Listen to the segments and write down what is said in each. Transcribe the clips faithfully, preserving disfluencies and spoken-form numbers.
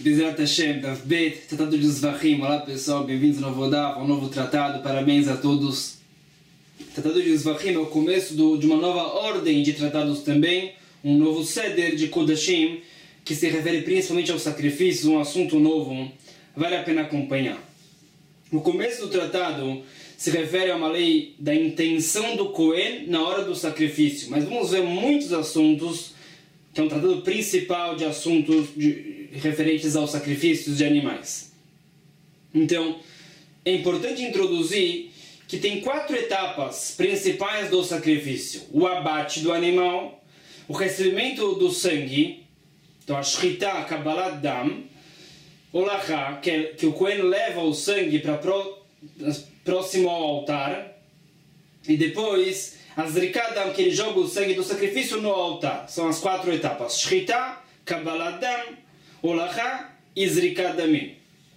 Bezerra Hashem, Daf Bet, Tratado de Zvachim. Olá pessoal, bem-vindos ao novo Daf, ao novo tratado, parabéns a todos. Tratado de Zvachim é o começo do, de uma nova ordem de tratados também, um novo Seder de Kodashim, que se refere principalmente aos sacrifícios, um assunto novo, vale a pena acompanhar. O começo do tratado se refere a uma lei da intenção do Cohen na hora do sacrifício, mas vamos ver muitos assuntos, que é um tratado principal de assuntos de, referentes aos sacrifícios de animais. Então, é importante introduzir que tem quatro etapas principais do sacrifício: o abate do animal, o recebimento do sangue, então a Shrita, a Kabbalat Dam, o Lachá, que, é, que o Cohen leva o sangue para pro, próximo ao altar, e depois a Zrikat Dam, que ele joga o sangue do sacrifício no altar. São as quatro etapas: Shrita, Kabbalat Dam, o Lachá e Zrikat Damim.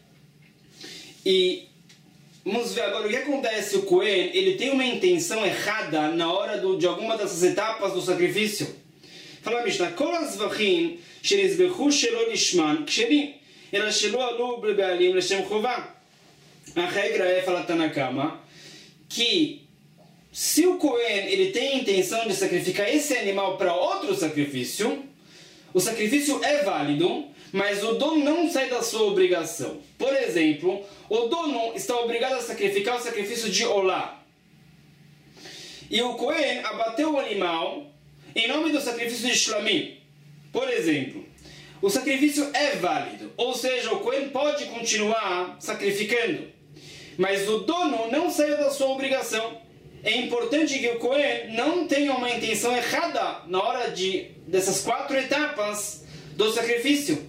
E vamos ver agora o que acontece. O Cohen, ele tem uma intenção errada na hora do, de alguma dessas etapas do sacrifício. Fala a Mishnah: Kol hazvachim shenizbechu shelo lishman ksherim ela shelo alu be'alim leshem chová. A regra é, fala Tanakama, que se o Cohen ele tem a intenção de sacrificar esse animal para outro sacrifício, o sacrifício é válido, mas o dono não sai da sua obrigação. Por exemplo, o dono está obrigado a sacrificar o sacrifício de Olá. E o Cohen abateu o animal em nome do sacrifício de Shlamim. Por exemplo, o sacrifício é válido, ou seja, o Cohen pode continuar sacrificando, mas o dono não saiu da sua obrigação. É importante que o Cohen não tenha uma intenção errada na hora de, dessas quatro etapas do sacrifício.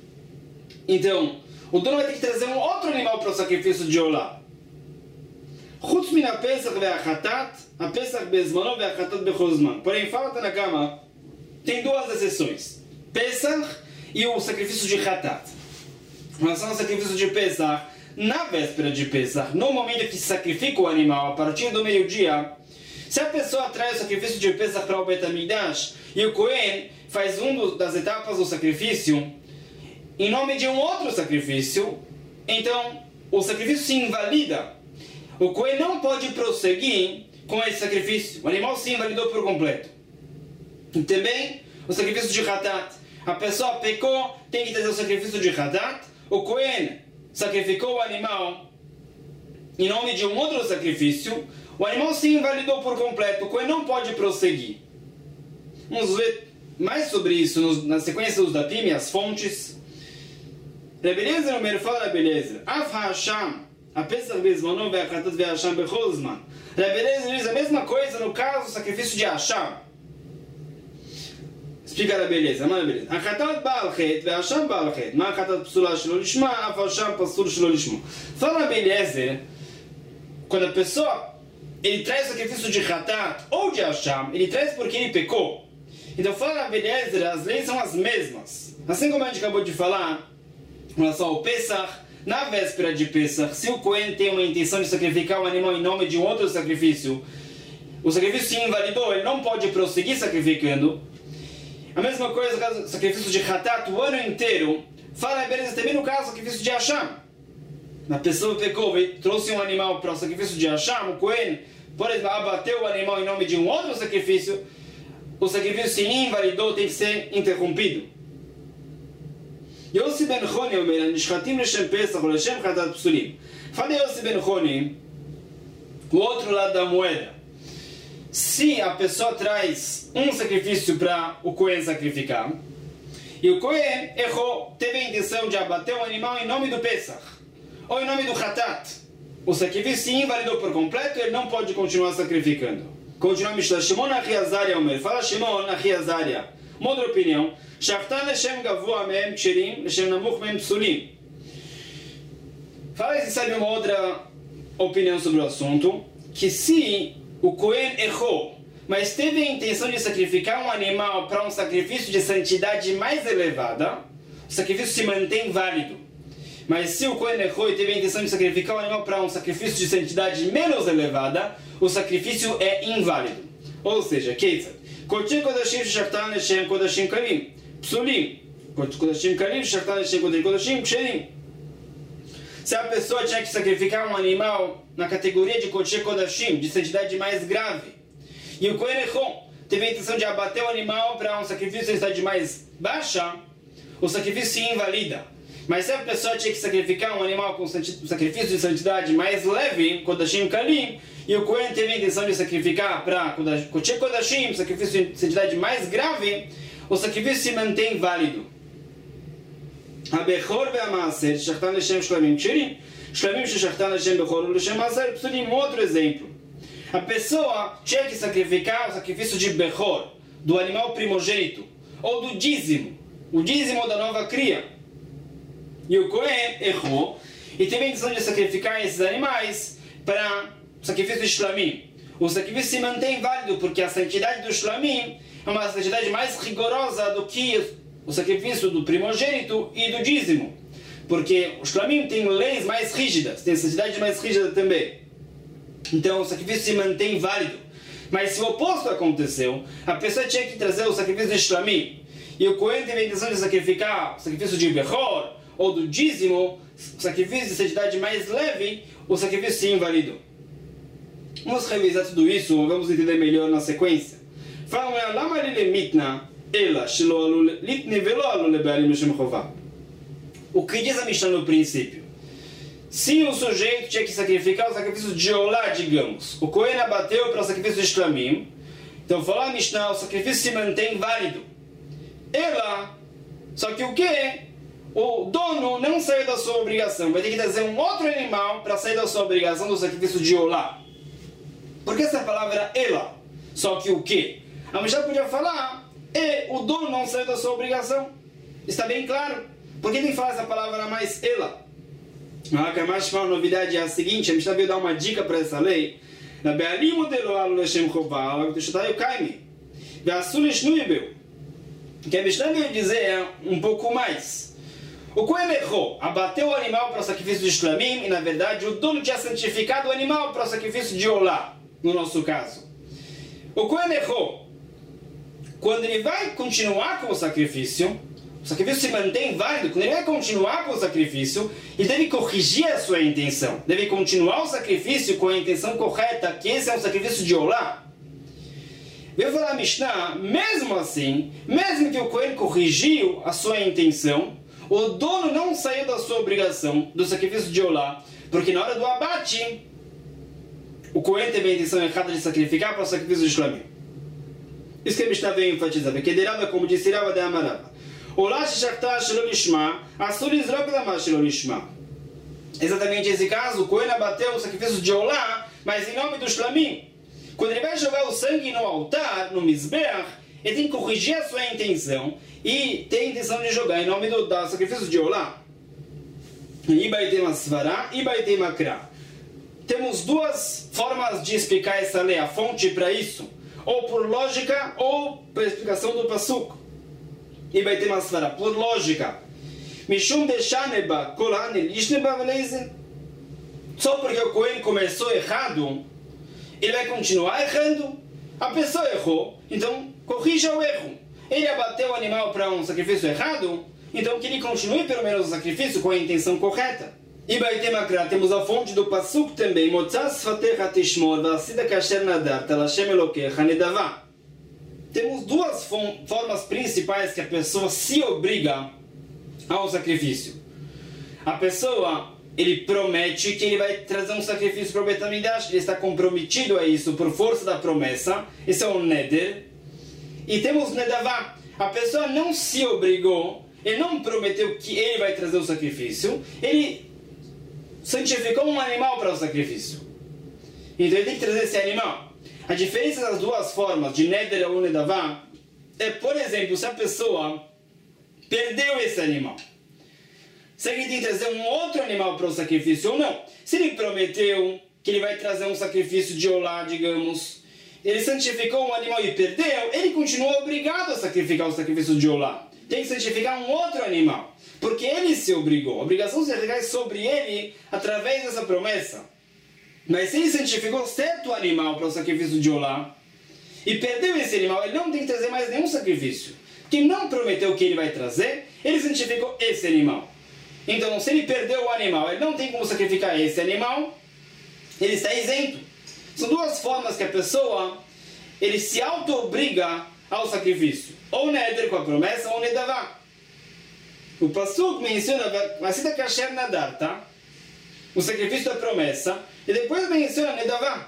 Então, o dono vai ter que trazer um outro animal para o sacrifício de Olá. Chutz min ha-Pesach ve-ha-Chatat, ha-Pesach bezmano ve-ha-Chatat bechol zman. Porém, fala Tanakama, tem duas exceções: Pesach e o sacrifício de Chatat. Em relação ao sacrifício de Pesach, na véspera de Pesach, no momento que se sacrifica o animal, a partir do meio-dia, se a pessoa traz o sacrifício de Pesach para o Bet HaMikdash e o Cohen faz uma das etapas do sacrifício em nome de um outro sacrifício, então o sacrifício se invalida. O Cohen não pode prosseguir com esse sacrifício. O animal se invalidou por completo. E também o sacrifício de Hatat. A pessoa pecou, tem que trazer o sacrifício de Hatat. O Cohen sacrificou o animal em nome de um outro sacrifício. O animal se invalidou por completo. O Cohen não pode prosseguir. Vamos ver mais sobre isso na sequência dos Dapim e as fontes. Rebbe Eliezer Omer, fala Rebbe Eliezer, Af ha-Hasham, ha-Pesach bezmano ve-ha-Chatat ve-ha-Hasham bechol zman. Rebbe Eliezer diz a mesma coisa no caso do sacrifício de Hasham. Explica Rebbe Eliezer, mas Rebbe Eliezer, ha-Chatat ba'al chet ve-ha-Hasham ba'al chet, ma ha-Chatat psula shelo lishma, af ha-Hasham pasul shelo lishma. Fala Rebbe Eliezer, quando a pessoa ele traz o sacrifício de Chatat ou de Hasham, ele traz porque ele pecou. Então fala Rebbe Eliezer, as leis são as mesmas. Assim como a gente acabou de falar em relação ao Pesach, na véspera de Pesach, se o Cohen tem uma intenção de sacrificar um animal em nome de um outro sacrifício, o sacrifício se invalidou, ele não pode prosseguir sacrificando. A mesma coisa no caso do sacrifício de Hatat, o ano inteiro. Fala, beleza, também no caso do sacrifício de Hasham. A pessoa pecou, trouxe um animal para o sacrifício de Hasham, o Cohen, por exemplo, abateu o animal em nome de um outro sacrifício, o sacrifício se invalidou, tem que ser interrompido. Yossi ben Choni omer, nishchatim leshem Pesach ou leshem Chatat psulim. Fala Yossi ben Choni, o outro lado da moeda. Se a pessoa traz um sacrifício para o Cohen sacrificar, e o Cohen errou, teve a intenção de abater o animal em nome do Pesach, ou em nome do Chatat, o sacrifício se invalidou por completo, ele não pode continuar sacrificando. Continua a Mishnah, Shimon Achi Azaria omer, fala Shimon Achi Azaria, uma outra opinião, Shachtan leshem gavua mehem ksherim, leshem namuch mehem psulim. Fala se sabe uma outra opinião sobre o assunto, que se o Cohen errou, mas teve a intenção de sacrificar um animal para um sacrifício de santidade mais elevada, o sacrifício se mantém válido. Mas se o Cohen errou e teve a intenção de sacrificar um animal para um sacrifício de santidade menos elevada, o sacrifício é inválido. Ou seja, Ketzad, Kodesh Kodashim Shachtan leshem Kodashim Karim. Psulim. Kodashim Kalim, Shachtan Leshem Kodashim Ksherim. Se a pessoa tinha que sacrificar um animal na categoria de Kodesh Kodashim, de santidade mais grave, e o Kohen errou, teve a intenção de abater o animal para um sacrifício de santidade mais baixa, o sacrifício se invalida. Mas se a pessoa tinha que sacrificar um animal com sacrifício de santidade mais leve, Kodashim Kalim, e o Kohen teve a intenção de sacrificar para Kodesh Kodashim, sacrifício de santidade mais grave, o sacrifício se mantém válido. הבכור והמעשר, ששחטן לשם שלמים כשרים, שלמים ששחטן לשם בכור ולשם מעשר, psulim, outro exemplo. A pessoa tinha que sacrificar o sacrifício de Bechor, do animal primogênito, ou do dízimo, o dízimo da nova cria. E o Kohen errou e teve a intenção de sacrificar esses animais para o sacrifício de Shlamim. O sacrifício se mantém válido porque a santidade do Shlamim é uma santidade mais rigorosa do que o sacrifício do primogênito e do dízimo. Porque o Shlamim tem leis mais rígidas, tem santidade mais rígida também. Então o sacrifício se mantém válido. Mas se o oposto aconteceu, a pessoa tinha que trazer o sacrifício de Shlamim, e o Kohen teve a intenção de sacrificar o sacrifício de Bechor, ou do dízimo, o sacrifício de santidade mais leve, o sacrifício se invalidou. Vamos revisar tudo isso, vamos entender melhor na sequência. Fala, lama limitna ela shelo alu litne velo alu lebalim leshem chová. O que diz a Mishnah no princípio? Se o sujeito tinha que sacrificar o sacrifício de Olá, digamos, o Kohen abateu para o sacrifício de Shlamim, então fala a Mishnah, o sacrifício se mantém válido. Ela, só que o que? O dono não saiu da sua obrigação, vai ter que trazer um outro animal para sair da sua obrigação do sacrifício de Olá. Por que essa palavra ela? Só que o que? A Mishnah podia falar, e o dono não saiu da sua obrigação. Está bem claro. Por que tem que falar essa palavra mais ela? A mais uma novidade é a seguinte, a Mishnah veio dar uma dica para essa lei. Na Be'alim modelo alu leshem chová, ela teshutai o kaimi. Ve'asul ishnuibeu. O que a Mishnah veio dizer é um pouco mais. O Kohen errou, abateu o animal para o sacrifício de Shlamim, e na verdade o dono tinha santificado o animal para o sacrifício de Olá, no nosso caso. O Kohen errou. Quando ele vai continuar com o sacrifício, o sacrifício se mantém válido. Quando ele vai continuar com o sacrifício, ele deve corrigir a sua intenção. Deve continuar o sacrifício com a intenção correta, que esse é um sacrifício de Olá. Veio falar a Mishnah, mesmo assim, mesmo que o Kohen corrigiu a sua intenção, o dono não saiu da sua obrigação do sacrifício de Olá, porque na hora do abate, o Kohen teve a intenção errada de sacrificar para o sacrifício de Shlamim. Isso que a Mishnah veio enfatizar. Que derava, como disse Rava de Amarava. Olá shechachta shelo lishma, asur lizrok lama shelo lishma. Exatamente esse caso, o Kohen abateu o sacrifício de Olá, mas em nome do Shlamim. Quando ele vai jogar o sangue no altar, no Mizbeach, ele tem que corrigir a sua intenção e ter a intenção de jogar em nome do, do sacrifício de Olá. Ibaitem asvará, ibaitem akrá. Temos duas formas de explicar essa lei, a fonte para isso. Ou por lógica, ou por explicação do Pasuk. Ibaitem asvará, por lógica. Mishum deshaneba kolanel ishneba veleisen. Só porque o Kohen começou errado, ele vai continuar errando. A pessoa errou, então corrija o erro. Ele abateu o animal para um sacrifício errado, então que ele continue pelo menos o sacrifício com a intenção correta. E Baitem temos a fonte do Pasuk também. Motzas fatecha tishmor v'asida kasher nadar talashem elokecha nedavá. Temos duas formas principais que a pessoa se obriga ao sacrifício. A pessoa, ele promete que ele vai trazer um sacrifício para o Bet HaMikdash, ele está comprometido a isso por força da promessa. Esse é o Neder. E temos Nedavá. A pessoa não se obrigou, ele não prometeu que ele vai trazer o sacrifício, ele santificou um animal para o sacrifício. Então ele tem que trazer esse animal. A diferença das duas formas, de Neder ou Nedavá, é, por exemplo, se a pessoa perdeu esse animal, se ele tem que trazer um outro animal para o sacrifício ou não. Se ele prometeu que ele vai trazer um sacrifício de Olá, digamos, ele santificou um animal e perdeu, ele continua obrigado a sacrificar o sacrifício de Olá. Tem que santificar um outro animal, porque ele se obrigou. A obrigação se recai sobre ele através dessa promessa. Mas se ele santificou certo animal para o sacrifício de Olá e perdeu esse animal, ele não tem que trazer mais nenhum sacrifício. Quem não prometeu que ele vai trazer, ele santificou esse animal. Então, se ele perdeu o animal, ele não tem como sacrificar esse animal, ele está isento. São duas formas que a pessoa, ele se auto-obriga ao sacrifício. Ou neder, com a promessa, ou nedavá. O Pasuk menciona, Masita Kasher Nadar, tá? O sacrifício da promessa, e depois menciona nedavá.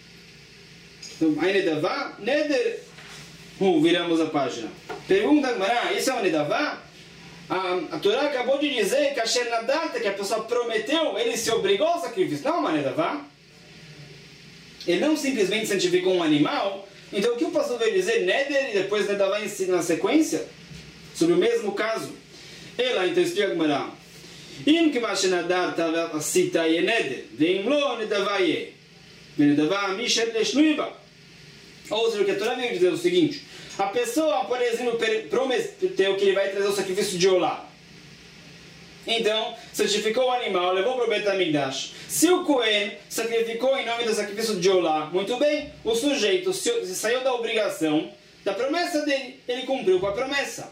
Então, aí nedavá, neder, uh, viramos a página. Pergunta, ah, isso é uma nedavá? A, a Torá acabou de dizer que a Shernadata, que a pessoa prometeu, ele se obrigou ao sacrifício. Não é uma nedavá. Ele não simplesmente santificou um animal. Então o que o pastor veio dizer? Neder e depois nedavá na sequência? Sobre o mesmo caso. Ela então explica a Gemara. Im que a Shernadata cita e neder. Vem lo nedavá ye. Nedavá misher leshnuiba. Ou seja, o que a Torá veio dizer é o seguinte. A pessoa, por exemplo, prometeu que ele vai trazer o sacrifício de Olá. Então, santificou o animal, levou para o Bet HaMikdash. Se o Cohen sacrificou em nome do sacrifício de Olá, muito bem, o sujeito saiu da obrigação, da promessa dele, ele cumpriu com a promessa.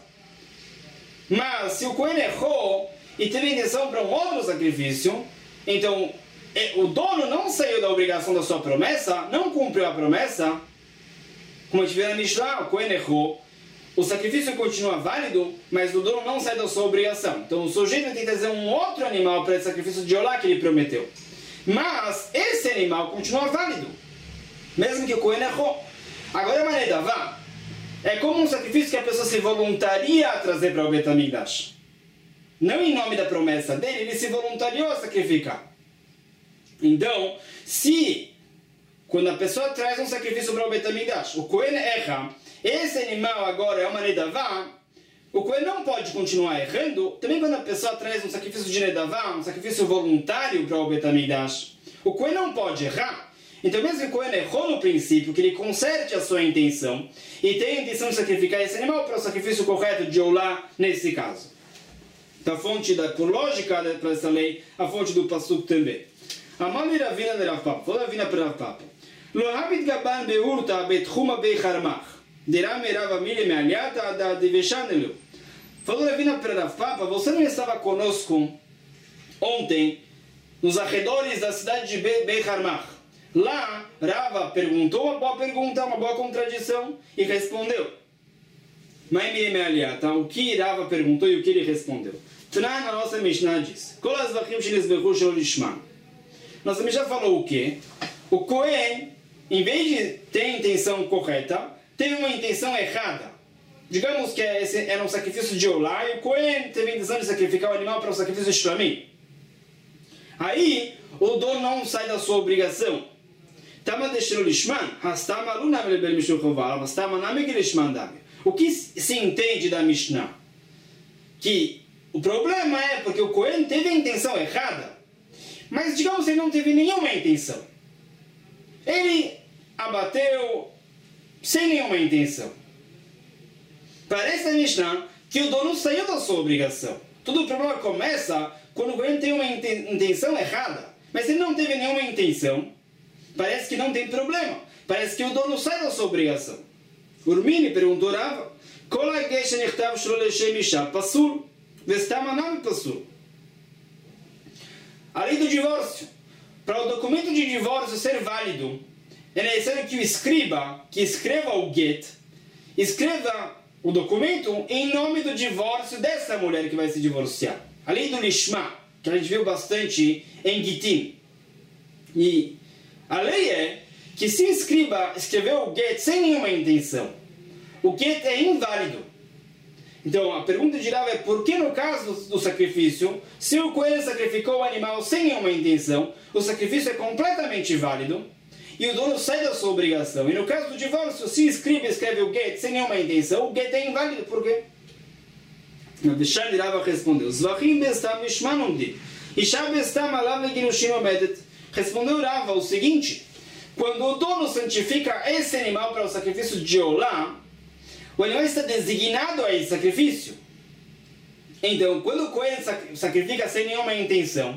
Mas, se o Cohen errou e teve intenção para um outro sacrifício, então, o dono não saiu da obrigação da sua promessa, não cumpriu a promessa. Como a gente vê na Mishnah, o Cohen errou, o sacrifício continua válido, mas o dono não sai da sua obrigação. Então o sujeito tem que trazer um outro animal para esse sacrifício de Olá que ele prometeu. Mas esse animal continua válido, mesmo que o Cohen errou. Agora a nedavá é como um sacrifício que a pessoa se voluntaria a trazer para o Bet HaMikdash. Não em nome da promessa dele, ele se voluntariou a sacrificar. Então, se quando a pessoa traz um sacrifício para o Bet HaMikdash, o Cohen erra, esse animal agora é uma nedavá, o Cohen não pode continuar errando. Também quando a pessoa traz um sacrifício de nedavá, um sacrifício voluntário para o Bet HaMikdash, o Cohen não pode errar. Então mesmo que o Cohen errou no princípio, que ele conserte a sua intenção e tem a intenção de sacrificar esse animal para o sacrifício correto de Olá nesse caso. Então a fonte, da, por lógica para essa lei, a fonte do Pasuk também. Amali Ravina de Rav Papa, vou Ravina para Rav Papa. Lo habit gaban beurta betchuma beicharmach. Derame Rav Amile mealiata da deveshanelu. Falou Ravina para Rav Papa, você não estava conosco ontem nos arredores da cidade de Beicharmach. Lá, Rava perguntou uma boa pergunta, uma boa contradição e respondeu. Maimie mealiata, o que Rava perguntou e o que ele respondeu. Tnan, a nossa Mishnah diz. Kolas vachim shenizbechu shelo lishma. Nossa Mishnah falou o quê? O Cohen, em vez de ter a intenção correta, teve uma intenção errada. Digamos que esse era um sacrifício de Olá e o Cohen teve a intenção de sacrificar o animal para o sacrifício de Shlamim. Aí, o dono não sai da sua obrigação. O que se entende da Mishnah? Que o problema é porque o Cohen teve a intenção errada. Mas digamos que ele não teve nenhuma intenção. Ele abateu sem nenhuma intenção. Parece a Mishnah que o dono saiu da sua obrigação. Todo o problema começa quando o Cohen tem uma intenção errada. Mas ele não teve nenhuma intenção. Parece que não tem problema. Parece que o dono sai da sua obrigação. Urmini perguntou Rava. A lei do divórcio. Para o documento de divórcio ser válido, é necessário que o escriba, que escreva o get, escreva o documento em nome do divórcio dessa mulher que vai se divorciar. A lei do lishma, que a gente viu bastante em Gitin. E a lei é que se o escriba escreveu o get sem nenhuma intenção, o get é inválido. Então a pergunta de Rav é por que no caso do sacrifício, se o coelho sacrificou o animal sem nenhuma intenção, o sacrifício é completamente válido e o dono sai da sua obrigação. E no caso do divórcio, se o escriba escreve o get sem nenhuma intenção, o get é inválido. Por quê? Deixando Rav respondeu. Zvachim bestam mishmanum di. Isha bestam alav leginushim omedet. Respondeu Rav o seguinte: quando o dono santifica esse animal para o sacrifício de Olá, o animal está designado a esse sacrifício. Então, quando o coelho sacrifica sem nenhuma intenção,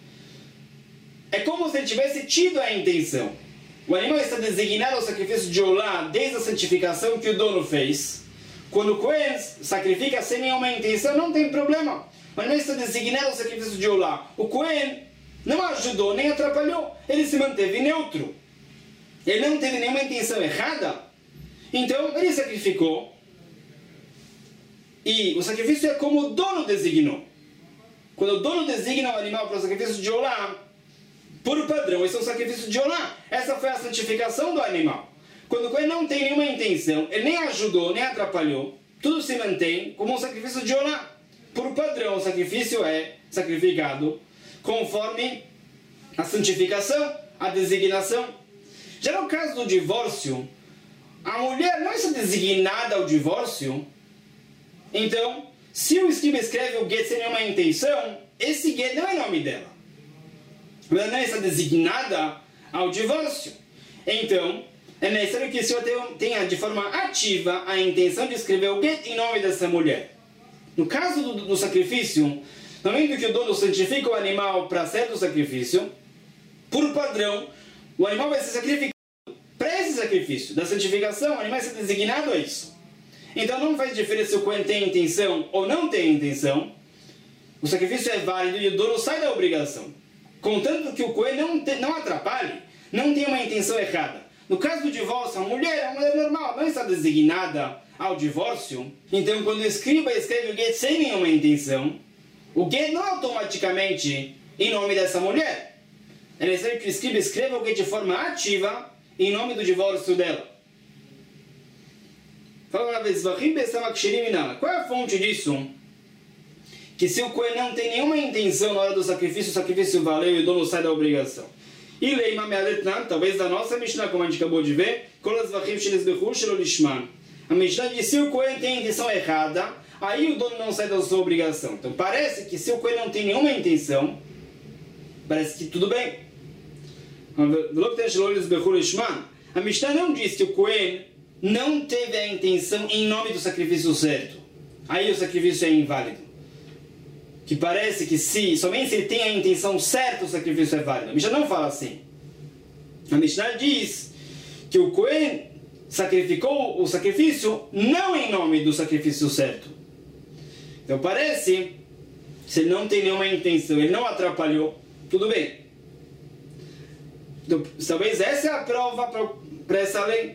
é como se ele tivesse tido a intenção. O animal está designado ao sacrifício de Olá desde a santificação que o dono fez. quando o Cohen sacrifica sem nenhuma intenção, não tem problema. Mas não está designado o sacrifício de Olá. O Cohen não ajudou nem atrapalhou. Ele se manteve neutro. Ele não teve nenhuma intenção errada. Então, ele sacrificou. E o sacrifício é como o dono designou. Quando o dono designa o animal para o sacrifício de Olá, por padrão, esse é o sacrifício de Olá. Essa foi a santificação do animal. Quando o Cohen não tem nenhuma intenção, ele nem ajudou, nem atrapalhou, tudo se mantém como um sacrifício de Olá. Por padrão, o sacrifício é sacrificado conforme a santificação, a designação. Já no caso do divórcio, a mulher não está designada ao divórcio. Então, se o escriba escreve o get sem nenhuma intenção, esse get não é nome dela. Ela não está designada ao divórcio. Então, é necessário que o senhor tenha de forma ativa a intenção de escrever o get em nome dessa mulher. No caso do, do sacrifício, no momento que o dono santifica o animal para certo sacrifício, por padrão, o animal vai ser sacrificado para esse sacrifício. Da santificação, o animal vai ser designado a isso. Então não faz diferença se o Cohen tem intenção ou não tem intenção. O sacrifício é válido e o dono sai da obrigação. Contanto que o Cohen não, te, não atrapalhe, não tem uma intenção errada. No caso do divórcio, a mulher é uma mulher normal, não está designada ao divórcio. Então, quando o escriba escreve o get sem nenhuma intenção, o get não é automaticamente em nome dessa mulher. É necessário que o escriba escreva o get de forma ativa em nome do divórcio dela. Qual é a fonte disso? Que se o Cohen não tem nenhuma intenção na hora do sacrifício, o sacrifício valeu e o dono sai da obrigação. E leima me'aletnan, talvez da nossa Mishnah, como a gente acabou de ver, a Mishnah diz que se o Cohen tem intenção errada, aí o dono não sai da sua obrigação. Então parece que se o Cohen não tem nenhuma intenção, parece que tudo bem. A Mishnah não diz que o Cohen não teve a intenção em nome do sacrifício certo. Aí o sacrifício é inválido. Que parece que se, somente se ele tem a intenção certa, o sacrifício é válido. A Mishnah não fala assim. A Mishnah diz que o Cohen sacrificou o sacrifício não em nome do sacrifício certo. Então parece, se ele não tem nenhuma intenção, ele não atrapalhou, tudo bem. Então, talvez essa é a prova para essa lei.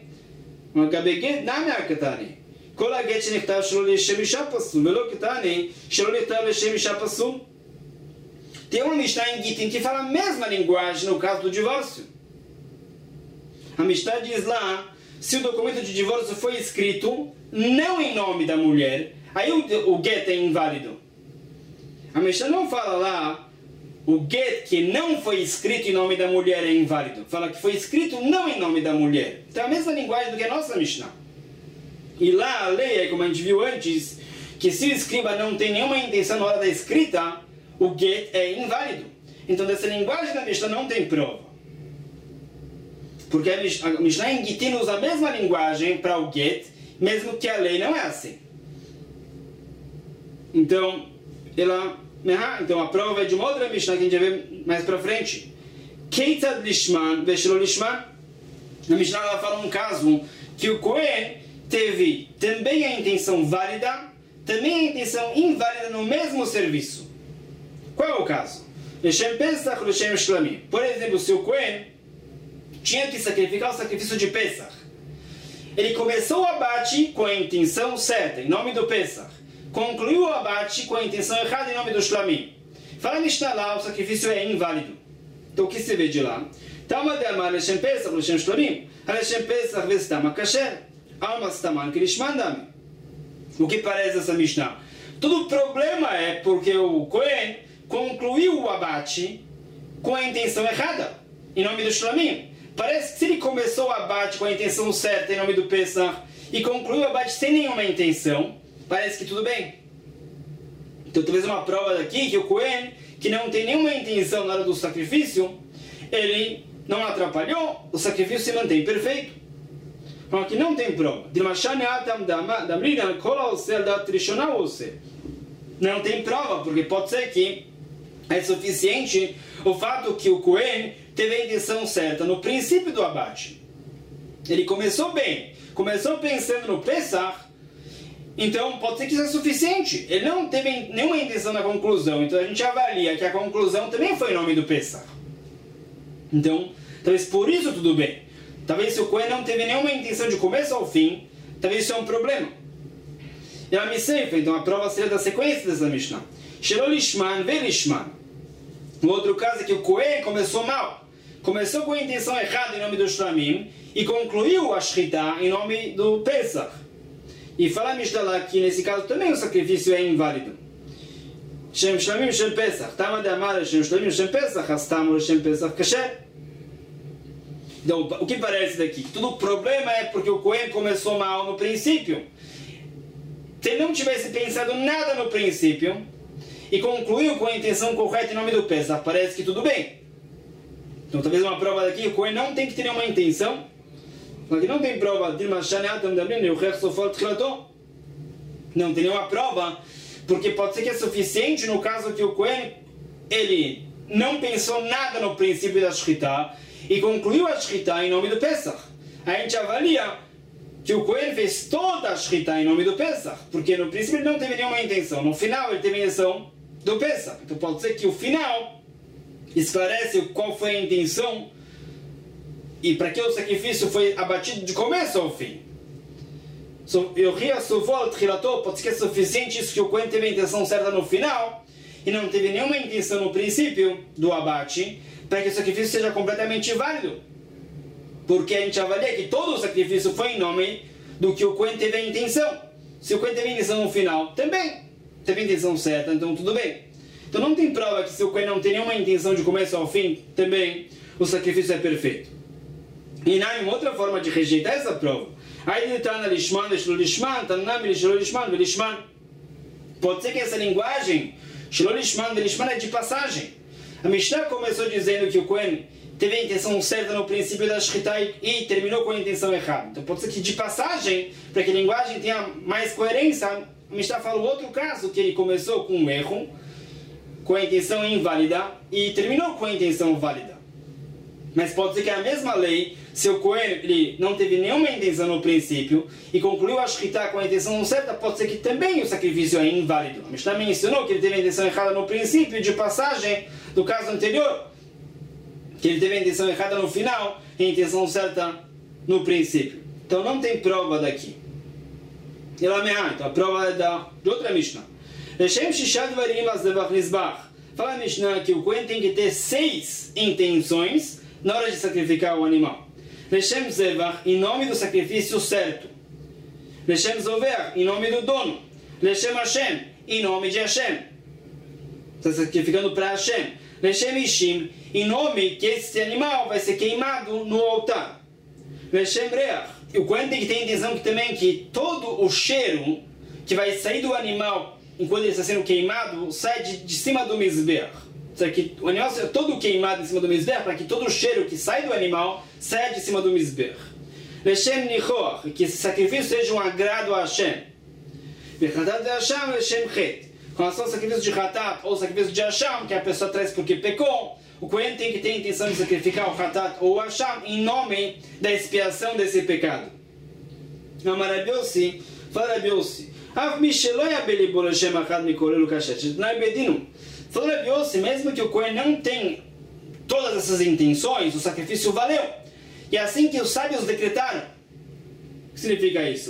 כל הגט שנכתב שלא לשם אישה פסול, ולא כתני שלא נכתב לשם אישה פסול. Tem uma Mishnah em Gittin que fala a mesma linguagem no caso do divórcio. A Mishnah diz lá, se o documento de divórcio foi escrito não em nome da mulher, aí o, o get é inválido. A Mishnah não fala lá, o get que não foi escrito em nome da mulher é inválido. Fala que foi escrito não em nome da mulher. Então é a mesma linguagem do que a nossa Mishnah. E lá a lei é, como a gente viu antes, que se o escriba não tem nenhuma intenção na hora da escrita, o get é inválido. Então dessa linguagem da Mishnah não tem prova. Porque a Mishnah em Gittin usa a mesma linguagem para o get, mesmo que a lei não é assim. Então, ela, então a prova é de uma outra Mishnah que a gente vai ver mais para frente. Keitad lishman veshelo lishman. Na Mishnah ela fala um caso que o Cohen teve também a intenção válida, também a intenção inválida no mesmo serviço. Qual é o caso? Leshem Pesach, Leshem Shlamim. Por exemplo, se o Cohen tinha que sacrificar o sacrifício de Pesach, ele começou o abate com a intenção certa, em nome do Pesach, concluiu o abate com a intenção errada, em nome do Shlamim. Fala Mishnah lá, o sacrifício é inválido. Então o que se vê de lá? Tama de amar Leshem Pesach, Leshem Shlamim. Leshem Pesach vestama kasher. O que parece essa Mishnah? Todo o problema é porque o Cohen concluiu o abate com a intenção errada, em nome do Shlamim. Parece que se ele começou o abate com a intenção certa, em nome do Pesach, e concluiu o abate sem nenhuma intenção, parece que tudo bem. Então talvez uma prova daqui que o Cohen, que não tem nenhuma intenção na hora do sacrifício, ele não atrapalhou, o sacrifício se mantém perfeito. Aqui não tem prova. Não tem prova, porque pode ser que é suficiente o fato que o Cohen teve a intenção certa no princípio do abate. Ele começou bem, começou pensando no Pesach, Então, pode ser que isso é suficiente. Ele não teve nenhuma intenção na conclusão. Então, a gente avalia que a conclusão também foi em nome do Pesach. Então, talvez por isso tudo bem. Talvez se o Cohen não teve nenhuma intenção de começo ao fim, talvez isso é um problema. E a Miseifa, então a prova seria da sequência dessa Mishnah. Shelo lishman ve lishman. O outro caso é que o Cohen começou mal. Começou com a intenção errada em nome do Shlamim e concluiu a Shritá em nome do Pesach. E fala a Mishnah lá que nesse caso também o sacrifício é inválido. Shem Shlamim Shem Pesach. Tama de Amar Shem Shlamim Shem Pesach. Astamo Shem Pesach Kasher. Então, o que parece daqui? Tudo o problema é porque o Cohen começou mal no princípio. Se ele não tivesse pensado nada no princípio e concluiu com a intenção correta em nome do Pesach, parece que tudo bem. Então, talvez uma prova daqui, o Cohen não tem que ter nenhuma intenção. Aqui não tem prova. Não tem nenhuma prova, porque pode ser que é suficiente no caso que o Cohen ele não pensou nada no princípio da Shritá e concluiu a Shritá em nome do Pesach. A gente avalia que o Cohen fez toda a Shritá em nome do Pesach, porque no princípio ele não teve nenhuma intenção. No final ele teve a intenção do Pesach. Então pode ser que o final esclarece qual foi a intenção e para que o sacrifício foi abatido de começo ao fim. Eu ria suvol trilato, pode ser que é suficiente isso que o Cohen teve a intenção certa no final e não teve nenhuma intenção no princípio do abate, para que o sacrifício seja completamente válido. Porque a gente avalia que todo o sacrifício foi em nome do que o Cohen teve a intenção. Se o Cohen teve a intenção no final, também teve a intenção certa, então tudo bem. Então não tem prova que se o Cohen não tem nenhuma intenção de começo ao fim, também o sacrifício é perfeito. E não há uma outra forma de rejeitar essa prova. Pode ser que essa linguagem é de passagem. A Mishnah começou dizendo que o Cohen teve a intenção certa no princípio da Shritá e terminou com a intenção errada. Então pode ser que de passagem, para que a linguagem tenha mais coerência, a Mishnah fala outro caso, que ele começou com um erro, com a intenção inválida, e terminou com a intenção válida. Mas pode ser que a mesma lei, se o Cohen ele não teve nenhuma intenção no princípio e concluiu a Shritá com a intenção certa, pode ser que também o sacrifício é inválido. A Mishnah mencionou que ele teve a intenção errada no princípio, de passagem do caso anterior, que ele teve a intenção errada no final e a intenção certa no princípio. Então não tem prova daqui. Então a prova é da, de outra Mishnah. Fala a Mishnah que o Cohen tem que ter seis intenções na hora de sacrificar o animal. Leshem Zevach, em nome do sacrifício certo. Leshem Zover, em nome do dono. Leshem Hashem, em nome de Hashem. Está sacrificando para Hashem. Leshem Ishim, em nome que esse animal vai ser queimado no altar. Leshem Reach, o Cohen tem que ter a intenção que também que todo o cheiro que vai sair do animal enquanto ele está sendo queimado sai de, de cima do Mizbeach. Que o animal seja todo queimado em cima do Mizbeach, para que todo o cheiro que sai do animal saia de cima do Mizbeach. Leshem Nichor, que esse sacrifício seja um agrado a Hashem. Bechatat de Hashem, Leshem Chet. Com relação ao sacrifício de Hatat ou sacrifício de Hashem, que a pessoa traz porque pecou, o Cohen tem que ter a intenção de sacrificar o Hatat ou o Hashem em nome da expiação desse pecado. Amar Rabi Yossi, fala Rabi Yossi, Av Misheloi Abelibo Leshem Achad Mikorelu Kashet, não é bedino. Falou Rabi Yossi, mesmo que o Cohen não tem todas essas intenções, o sacrifício valeu. E assim que os sábios decretaram. O que significa isso?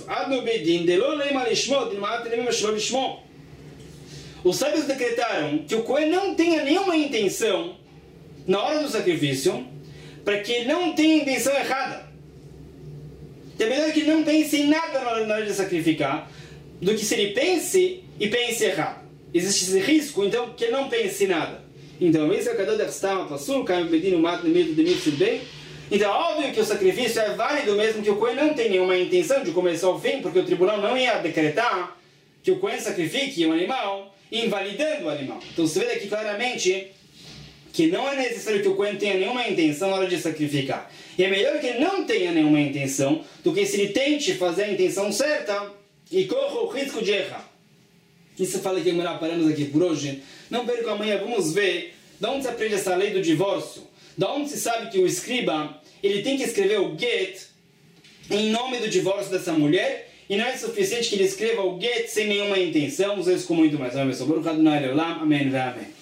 Os sábios decretaram que o Cohen não tenha nenhuma intenção na hora do sacrifício, para que ele não tenha intenção errada. É melhor que ele não pense em nada na hora de sacrificar, do que se ele pense e pense errado. Existe esse risco, então, que ele não pense em nada. Então, isso é o cadê da Stama Passul, Caio Bedino Mato Nemido de Mitzvah. Então, óbvio que o sacrifício é válido mesmo que o Cohen não tenha nenhuma intenção de começar ao fim, porque o tribunal não ia decretar que o Cohen sacrifique um animal, invalidando o animal. Então, você vê daqui claramente que não é necessário que o Cohen tenha nenhuma intenção na hora de sacrificar. E é melhor que ele não tenha nenhuma intenção do que se ele tente fazer a intenção certa e corra o risco de errar. Isso fala que paramos aqui por hoje. Não perca amanhã, vamos ver de onde se aprende essa lei do divórcio. Da onde se sabe que o escriba ele tem que escrever o get em nome do divórcio dessa mulher e não é suficiente que ele escreva o get sem nenhuma intenção, às vezes com muito mais. Amém, amém.